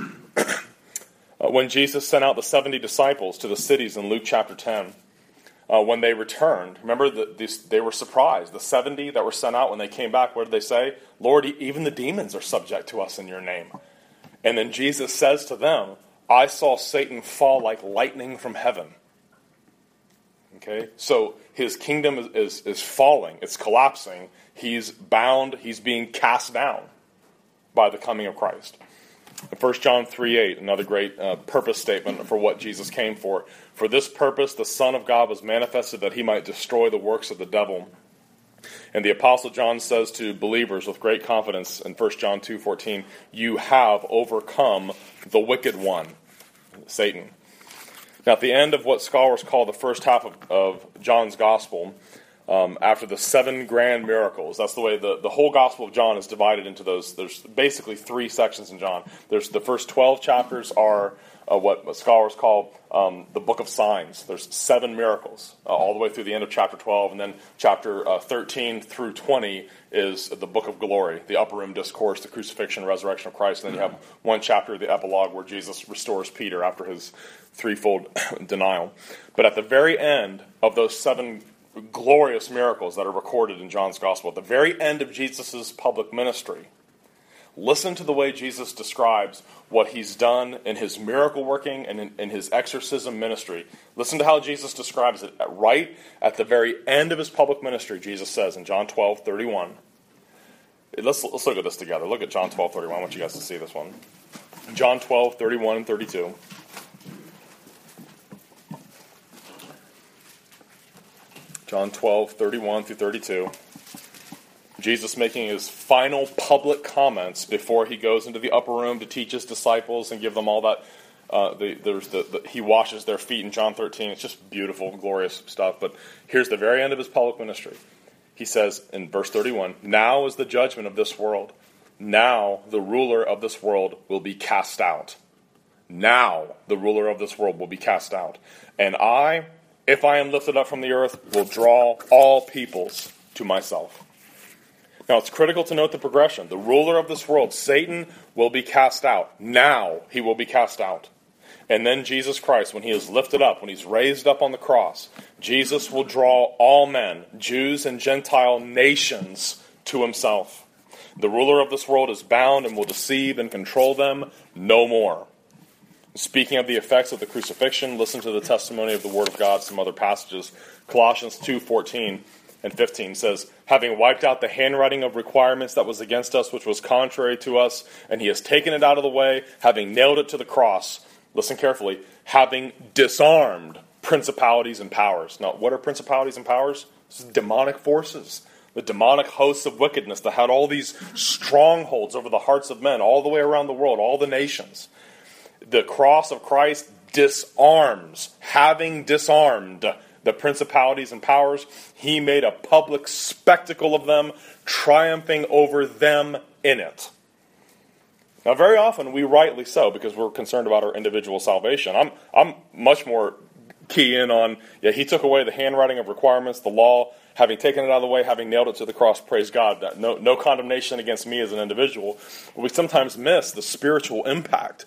S1: When Jesus sent out the 70 disciples to the cities in Luke chapter 10, when they returned, remember they were surprised. The 70 that were sent out, when they came back, what did they say? Lord, even the demons are subject to us in your name. And then Jesus says to them, I saw Satan fall like lightning from heaven. Okay, so his kingdom is falling, it's collapsing. He's bound, he's being cast down by the coming of Christ. 1 John 3:8, another great purpose statement for what Jesus came for. For this purpose, the Son of God was manifested that he might destroy the works of the devil. And the Apostle John says to believers with great confidence in 1 John 2:14, you have overcome the wicked one, Satan. Now, at the end of what scholars call the first half of John's gospel, after the 7 grand miracles, that's the way the whole gospel of John is divided into those. There's basically 3 sections in John. There's the first 12 chapters are what scholars call the book of signs. There's 7 miracles all the way through the end of chapter 12, and then chapter 13 through 20 is the book of glory, the upper room discourse, the crucifixion, resurrection of Christ, and then you have one chapter, the epilogue, where Jesus restores Peter after his threefold denial. But at the very end of those 7 glorious miracles that are recorded in John's gospel, at the very end of Jesus' public ministry, listen to the way Jesus describes what he's done in his miracle working and in his exorcism ministry. Listen to how Jesus describes it right at the very end of his public ministry. Jesus says in John 12:31. Let's look at this together. Look at John 12:31. I want you guys to see this one. John 12:31 and 32. John 12:31 through 32. Jesus making his final public comments before he goes into the upper room to teach his disciples and give them all that. He washes their feet in John 13. It's just beautiful, glorious stuff. But here's the very end of his public ministry. He says in verse 31, now is the judgment of this world. Now the ruler of this world will be cast out. Now the ruler of this world will be cast out. And I, if I am lifted up from the earth, will draw all peoples to myself. Now, it's critical to note the progression. The ruler of this world, Satan, will be cast out. Now he will be cast out. And then Jesus Christ, when he is lifted up, when he's raised up on the cross, Jesus will draw all men, Jews and Gentile nations, to himself. The ruler of this world is bound and will deceive and control them no more. Speaking of the effects of the crucifixion, listen to the testimony of the Word of God, some other passages. Colossians 2:14 and 15 says, having wiped out the handwriting of requirements that was against us, which was contrary to us, and he has taken it out of the way, having nailed it to the cross. Listen carefully. Having disarmed principalities and powers. Now, what are principalities and powers? This is demonic forces. The demonic hosts of wickedness that had all these strongholds over the hearts of men all the way around the world, all the nations. The cross of Christ disarms. Having disarmed the principalities and powers, he made a public spectacle of them, triumphing over them in it. Now, very often, we rightly so, because we're concerned about our individual salvation. I'm much more key in on, he took away the handwriting of requirements, the law, having taken it out of the way, having nailed it to the cross, praise God. No condemnation against me as an individual. But we sometimes miss the spiritual impact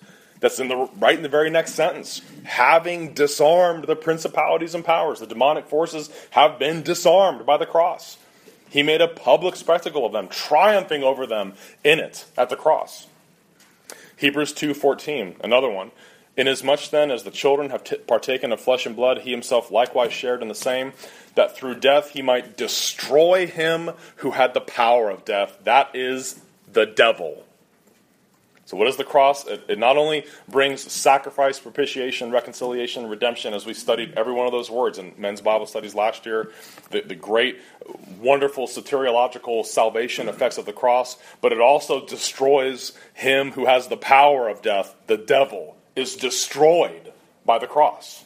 S1: That's right in the very next sentence. Having disarmed the principalities and powers, the demonic forces have been disarmed by the cross. He made a public spectacle of them, triumphing over them in it at the cross. Hebrews 2:14, another one. Inasmuch then as the children have partaken of flesh and blood, he himself likewise shared in the same, that through death he might destroy him who had the power of death, that is, the devil. So what is the cross? It not only brings sacrifice, propitiation, reconciliation, redemption, as we studied every one of those words in men's Bible studies last year, the great, wonderful soteriological salvation effects of the cross, but it also destroys him who has the power of death, the devil, is destroyed by the cross.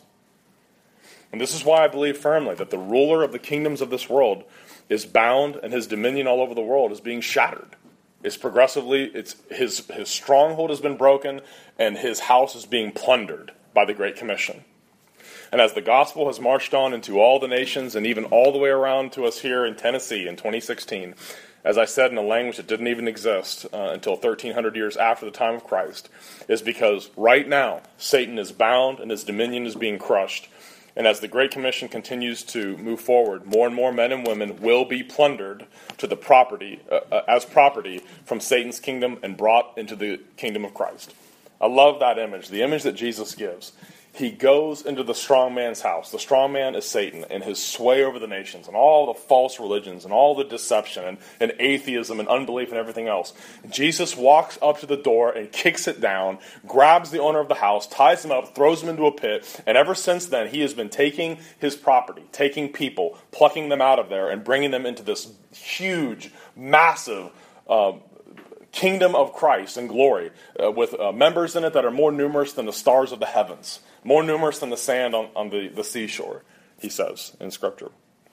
S1: And this is why I believe firmly that the ruler of the kingdoms of this world is bound and his dominion all over the world is being shattered. It's progressively, his stronghold has been broken and his house is being plundered by the Great Commission. And as the gospel has marched on into all the nations and even all the way around to us here in Tennessee in 2016, as I said in a language that didn't even exist until 1,300 years after the time of Christ, is because right now Satan is bound and his dominion is being crushed. And as the Great Commission continues to move forward, more and more men and women will be plundered to the property as property from Satan's kingdom and brought into the kingdom of Christ. I love that image, the image that Jesus gives. He goes into the strong man's house. The strong man is Satan and his sway over the nations and all the false religions and all the deception and atheism and unbelief and everything else. Jesus walks up to the door and kicks it down, grabs the owner of the house, ties him up, throws him into a pit, and ever since then he has been taking his property, taking people, plucking them out of there and bringing them into this huge, massive kingdom of Christ and glory with members in it that are more numerous than the stars of the heavens. More numerous than the sand on the seashore, he says in Scripture.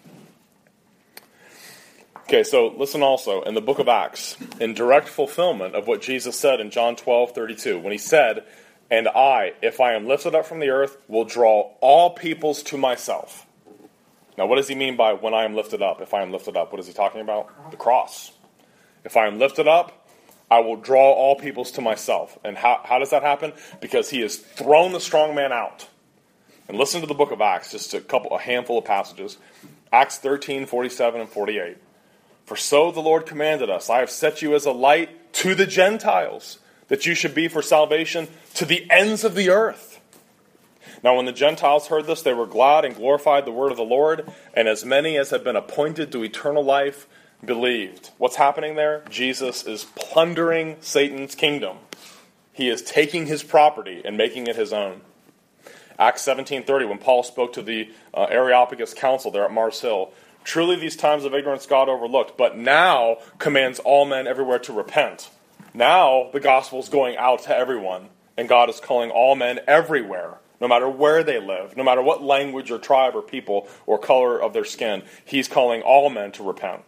S1: Okay, so listen also, in the book of Acts, in direct fulfillment of what Jesus said in John 12:32, when he said, "And I, if I am lifted up from the earth, will draw all peoples to myself." Now, what does he mean by when I am lifted up? If I am lifted up, what is he talking about? The cross. If I am lifted up, I will draw all peoples to myself. And how does that happen? Because he has thrown the strong man out. And listen to the book of Acts, just a handful of passages. Acts 13:47 and 48. For so the Lord commanded us, I have set you as a light to the Gentiles, that you should be for salvation to the ends of the earth. Now when the Gentiles heard this, they were glad and glorified the word of the Lord, and as many as had been appointed to eternal life believed. What's happening there? Jesus is plundering Satan's kingdom. He is taking his property and making it his own. Acts 17:30, when Paul spoke to the Areopagus council there at Mars Hill, truly these times of ignorance God overlooked, but now commands all men everywhere to repent. Now the gospel is going out to everyone, and God is calling all men everywhere, no matter where they live, no matter what language or tribe or people or color of their skin. He's calling all men to repent.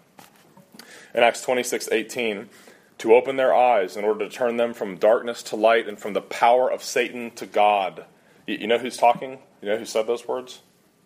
S1: In Acts 26:18, to open their eyes in order to turn them from darkness to light and from the power of Satan to God. You know who's talking? You know who said those words?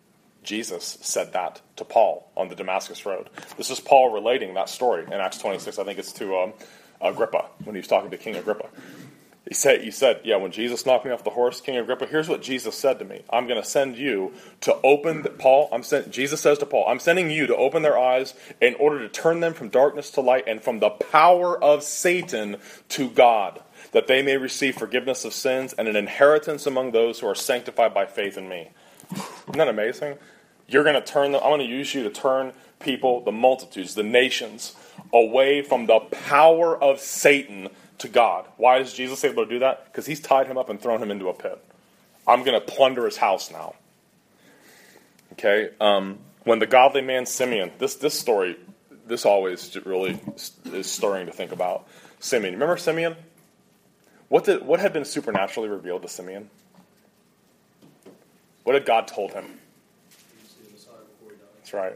S1: Jesus said that to Paul on the Damascus Road. This is Paul relating that story in Acts 26. I think it's to Agrippa, when he was talking to King Agrippa. He said, yeah, when Jesus knocked me off the horse, King Agrippa, here's what Jesus said to me. I'm going to send you to open, Jesus says to Paul, I'm sending you to open their eyes in order to turn them from darkness to light and from the power of Satan to God, that they may receive forgiveness of sins and an inheritance among those who are sanctified by faith in me. Isn't that amazing? You're going to turn them, I'm going to use you to turn people, the multitudes, the nations, away from the power of Satan to God. Why is Jesus able to do that? Because he's tied him up and thrown him into a pit. I'm going to plunder his house now. Okay? When the godly man Simeon, this story, this always really is stirring to think about. Simeon. Remember Simeon? What had been supernaturally revealed to Simeon? What had God told him? That's right.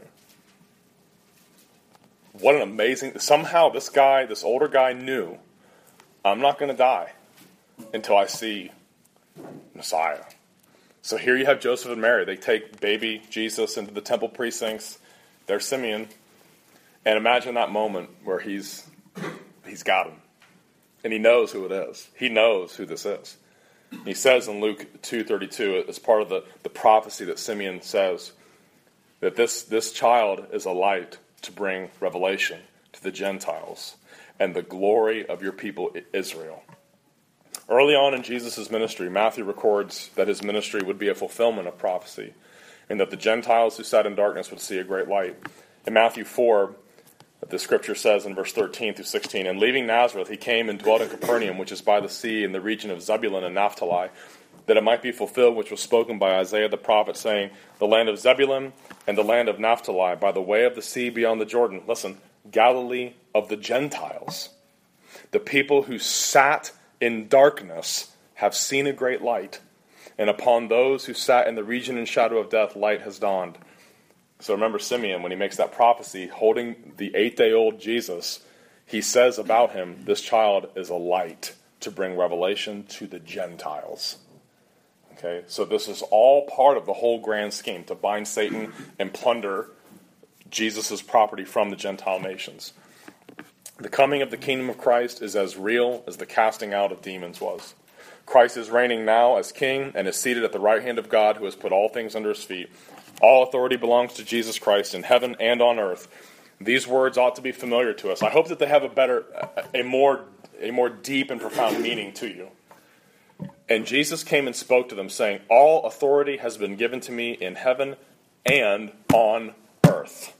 S1: What an amazing... Somehow this older guy knew, I'm not going to die until I see Messiah. So here you have Joseph and Mary. They take baby Jesus into the temple precincts. There's Simeon. And imagine that moment where he's got him. And he knows who it is. He knows who this is. He says in Luke 2:32, as part of the prophecy that Simeon says, that this child is a light to bring revelation to the Gentiles and the glory of your people Israel. Early on in Jesus' ministry, Matthew records that his ministry would be a fulfillment of prophecy, and that the Gentiles who sat in darkness would see a great light. In Matthew 4, the scripture says in verse 13 through 16, "And leaving Nazareth, he came and dwelt in Capernaum, which is by the sea, in the region of Zebulun and Naphtali, that it might be fulfilled which was spoken by Isaiah the prophet, saying, The land of Zebulun and the land of Naphtali, by the way of the sea beyond the Jordan." Listen, Galilee of the Gentiles. "The people who sat in darkness have seen a great light, and upon those who sat in the region and shadow of death, light has dawned." So remember Simeon, when he makes that prophecy, holding the 8-day-old Jesus, he says about him, this child is a light to bring revelation to the Gentiles. Okay, so this is all part of the whole grand scheme, to bind Satan and plunder Jesus' property from the Gentile nations. The coming of the kingdom of Christ is as real as the casting out of demons was. Christ is reigning now as king and is seated at the right hand of God, who has put all things under his feet. All authority belongs to Jesus Christ in heaven and on earth. These words ought to be familiar to us. I hope that they have a more deep and profound meaning to you. And Jesus came and spoke to them, saying, "All authority has been given to me in heaven and on earth.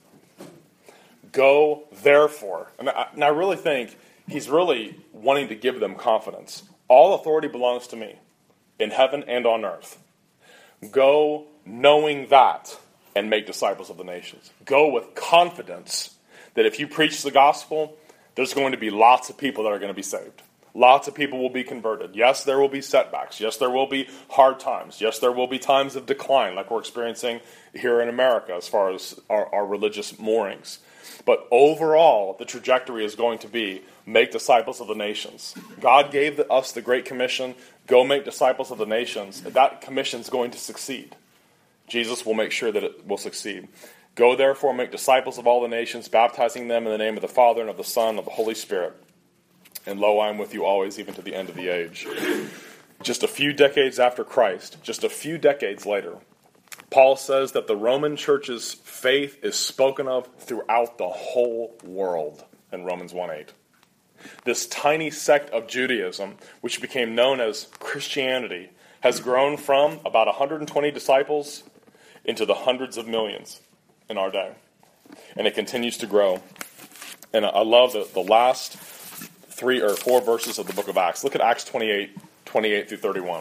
S1: Go, therefore." And I really think he's really wanting to give them confidence. All authority belongs to me in heaven and on earth. Go knowing that and make disciples of the nations. Go with confidence that if you preach the gospel, there's going to be lots of people that are going to be saved. Lots of people will be converted. Yes, there will be setbacks. Yes, there will be hard times. Yes, there will be times of decline like we're experiencing here in America as far as our religious moorings. But overall, the trajectory is going to be make disciples of the nations. God gave us the Great Commission, go make disciples of the nations. That commission is going to succeed. Jesus will make sure that it will succeed. Go therefore, make disciples of all the nations, baptizing them in the name of the Father and of the Son and of the Holy Spirit. And lo, I am with you always, even to the end of the age. Just a few decades after Christ, just a few decades later, Paul says that the Roman church's faith is spoken of throughout the whole world in Romans 1:8. This tiny sect of Judaism, which became known as Christianity, has grown from about 120 disciples into the hundreds of millions in our day. And it continues to grow. And I love the last 3 or 4 verses of the book of Acts. Look at Acts 28 through 31.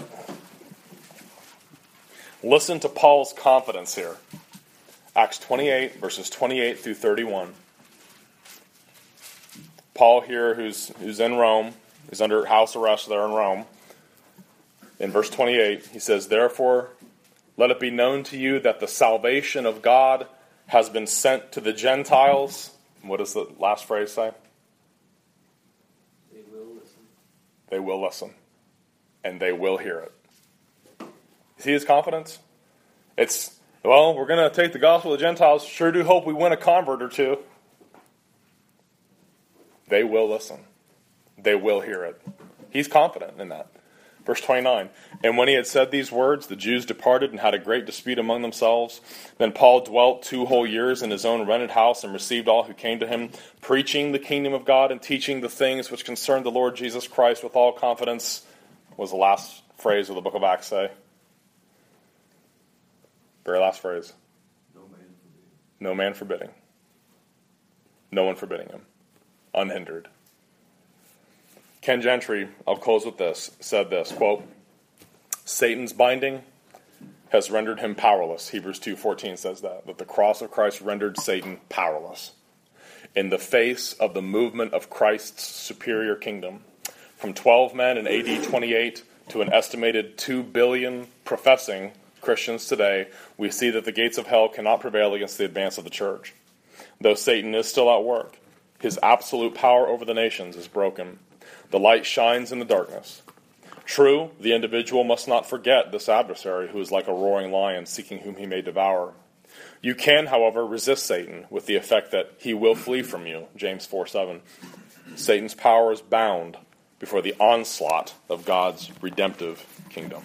S1: Listen to Paul's confidence here. Acts 28, verses 28 through 31. Paul here, who's in Rome, he's under house arrest there in Rome. In verse 28, he says, "Therefore, let it be known to you that the salvation of God has been sent to the Gentiles." What does the last phrase say?
S2: They will listen.
S1: They will listen. And they will hear it. See his confidence? It's, well, we're going to take the gospel to the Gentiles. Sure do hope we win a convert or two. They will listen. They will hear it. He's confident in that. Verse 29, "And when he had said these words, the Jews departed and had a great dispute among themselves. Then Paul dwelt 2 whole years in his own rented house and received all who came to him, preaching the kingdom of God and teaching the things which concern the Lord Jesus Christ with all confidence." Was the last phrase of the book of Acts say? Very last phrase. No man forbidding. No one forbidding him. Unhindered. Ken Gentry, I'll close with this, said this, quote, "Satan's binding has rendered him powerless." Hebrews 2:14 says that the cross of Christ rendered Satan powerless in the face of the movement of Christ's superior kingdom. From 12 men in AD 28 to an estimated 2 billion professing Christians today, we see that the gates of hell cannot prevail against the advance of the church. Though Satan is still at work, his absolute power over the nations is broken. The light shines in the darkness. True, the individual must not forget this adversary who is like a roaring lion seeking whom he may devour. You can, however, resist Satan with the effect that he will flee from you, James 4:7. Satan's power is bound before the onslaught of God's redemptive kingdom.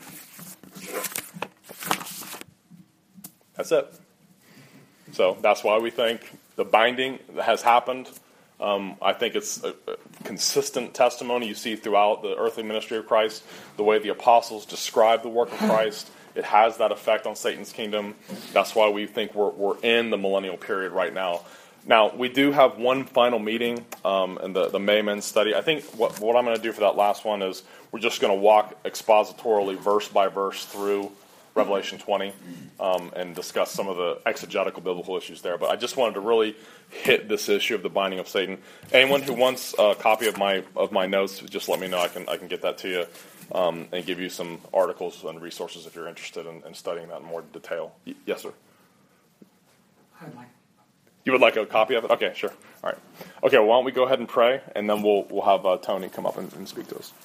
S1: That's it. So that's why we think the binding has happened. I think it's a consistent testimony you see throughout the earthly ministry of Christ, the way the apostles describe the work of Christ. It has that effect on Satan's kingdom. That's why we think we're in the millennial period right now. Now, we do have one final meeting in the Mayman study. I think what I'm going to do for that last one is we're just going to walk expositorily, verse by verse, through Revelation 20 and discuss some of the exegetical biblical issues there. But I just wanted to really hit this issue of the binding of Satan. Anyone who wants a copy of my notes, just let me know. I can get that to you and give you some articles and resources if you're interested in studying that in more detail. Yes, sir?
S2: I'd like.
S1: You would like a copy of it? Okay, sure. All right. Okay, well, why don't we go ahead and pray, and then we'll have Tony come up and speak to us.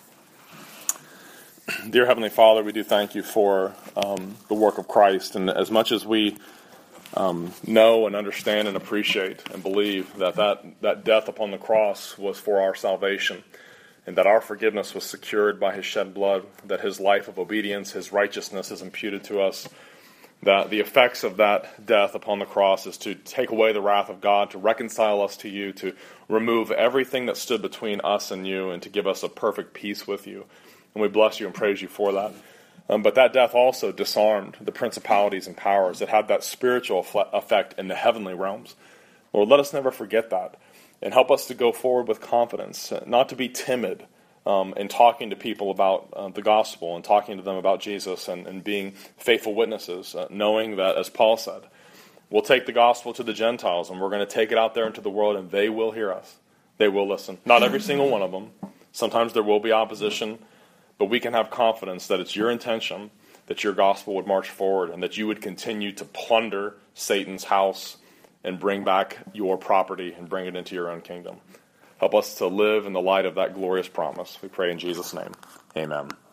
S1: Dear Heavenly Father, we do thank you for the work of Christ, and as much as we know and understand and appreciate and believe that death upon the cross was for our salvation, and that our forgiveness was secured by his shed blood, that his life of obedience, his righteousness is imputed to us, that the effects of that death upon the cross is to take away the wrath of God, to reconcile us to you, to remove everything that stood between us and you, and to give us a perfect peace with you. And we bless you and praise you for that. But that death also disarmed the principalities and powers. It had that spiritual effect in the heavenly realms. Lord, let us never forget that. And help us to go forward with confidence, not to be timid in talking to people about the gospel and talking to them about Jesus and being faithful witnesses, knowing that, as Paul said, we'll take the gospel to the Gentiles and we're going to take it out there into the world and they will hear us. They will listen. Not every single one of them. Sometimes there will be opposition. But we can have confidence that it's your intention that your gospel would march forward and that you would continue to plunder Satan's house and bring back your property and bring it into your own kingdom. Help us to live in the light of that glorious promise. We pray in Jesus' name. Amen.